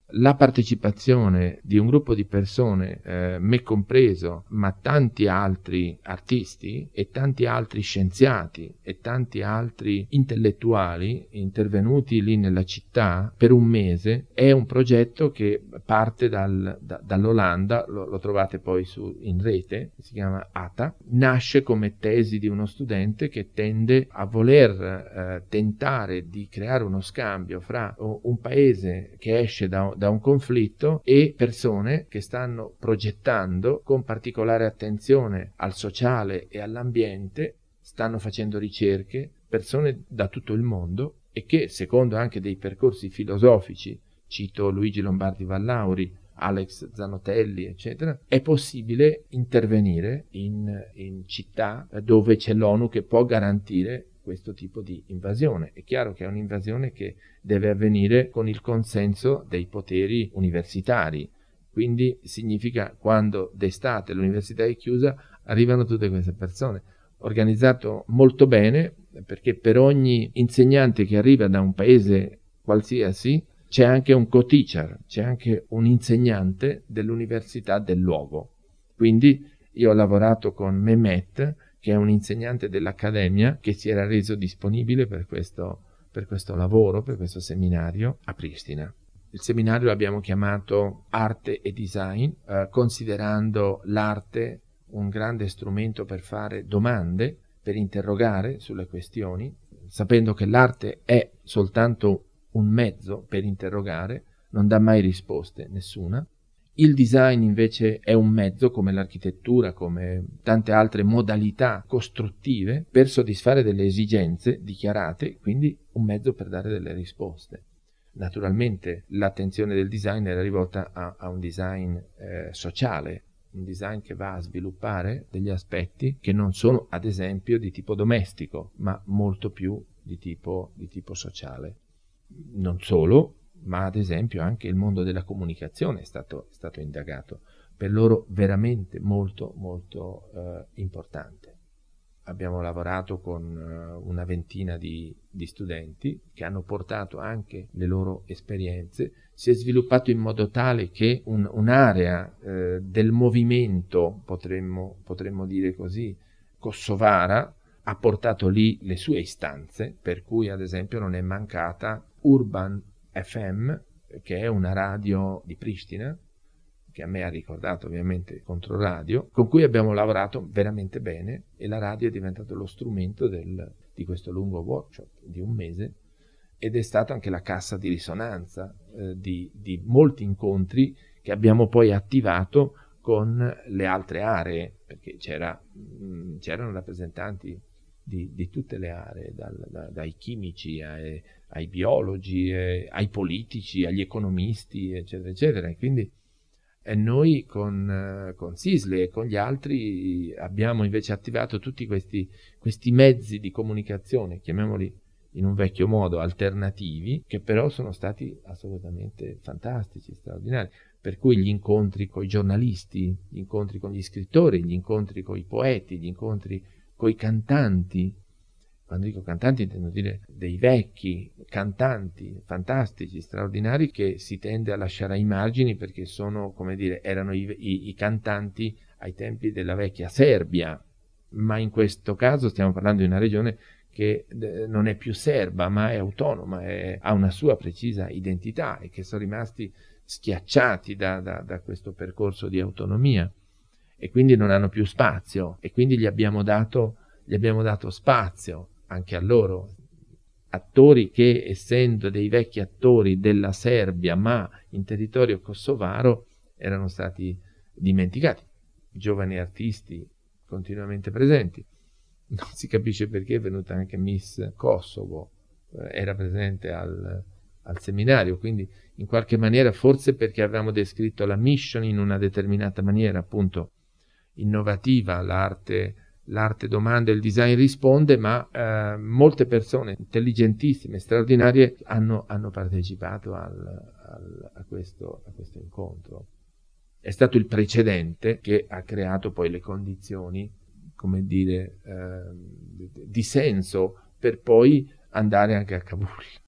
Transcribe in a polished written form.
la partecipazione di un gruppo di persone, me compreso, ma tanti altri artisti e tanti altri scienziati e tanti altri intellettuali intervenuti lì nella città per un mese, è un progetto che parte dall'Olanda, lo trovate poi in rete, si chiama ATA, nasce come tesi di uno studente che tende a voler tentare di creare uno scambio fra un paese che esce da un conflitto e persone che stanno progettando con particolare attenzione al sociale e all'ambiente, stanno facendo ricerche, persone da tutto il mondo e che secondo anche dei percorsi filosofici, cito Luigi Lombardi Vallauri, Alex Zanotelli, eccetera, è possibile intervenire in città dove c'è l'ONU che può garantire questo tipo di invasione. È chiaro che è un'invasione che deve avvenire con il consenso dei poteri universitari, quindi significa quando d'estate l'università è chiusa arrivano tutte queste persone. Organizzato molto bene, perché per ogni insegnante che arriva da un paese qualsiasi c'è anche un co-teacher, c'è anche un insegnante dell'università del luogo. Quindi io ho lavorato con Mehmet, che è un insegnante dell'Accademia, che si era reso disponibile per questo lavoro, per questo seminario a Pristina. Il seminario l'abbiamo chiamato Arte e Design, considerando l'arte un grande strumento per fare domande, per interrogare sulle questioni, sapendo che l'arte è soltanto un mezzo per interrogare, non dà mai risposte, nessuna. Il design invece è un mezzo, come l'architettura, come tante altre modalità costruttive, per soddisfare delle esigenze dichiarate, quindi un mezzo per dare delle risposte. Naturalmente l'attenzione del design era rivolta a un design sociale, un design che va a sviluppare degli aspetti che non sono, ad esempio, di tipo domestico, ma molto più di tipo sociale. Non solo, ma ad esempio anche il mondo della comunicazione è stato indagato, per loro veramente molto importante. Abbiamo lavorato con una ventina di studenti che hanno portato anche le loro esperienze. Si è sviluppato in modo tale che un'area del movimento, potremmo dire così, kosovara, ha portato lì le sue istanze, per cui ad esempio non è mancata Urban FM, che è una radio di Pristina, che a me ha ricordato ovviamente Controradio, con cui abbiamo lavorato veramente bene, e la radio è diventato lo strumento di questo lungo workshop di un mese, ed è stata anche la cassa di risonanza di molti incontri che abbiamo poi attivato con le altre aree, perché c'erano rappresentanti di tutte le aree, dai chimici ai biologi, ai politici, agli economisti, eccetera, eccetera. E quindi noi con Sisley e con gli altri abbiamo invece attivato tutti questi mezzi di comunicazione, chiamiamoli in un vecchio modo alternativi, che però sono stati assolutamente fantastici, straordinari. Per cui gli incontri con i giornalisti, gli incontri con gli scrittori, gli incontri con i poeti, gli incontri coi cantanti, quando dico cantanti intendo dire dei vecchi cantanti fantastici, straordinari, che si tende a lasciare ai margini perché sono, come dire, erano i cantanti ai tempi della vecchia Serbia, ma in questo caso stiamo parlando di una regione che non è più serba ma è autonoma, ha una sua precisa identità, e che sono rimasti schiacciati da questo percorso di autonomia, e quindi non hanno più spazio, e quindi gli abbiamo dato spazio anche a loro, attori che, essendo dei vecchi attori della Serbia ma in territorio kosovaro, erano stati dimenticati, giovani artisti continuamente presenti. Non si capisce perché è venuta anche Miss Kosovo, era presente al seminario, quindi in qualche maniera, forse perché avevamo descritto la mission in una determinata maniera, appunto innovativa, l'arte domanda e il design risponde, ma molte persone intelligentissime, straordinarie hanno partecipato a questo incontro. È stato il precedente che ha creato poi le condizioni, come dire, di senso per poi andare anche a Kabul.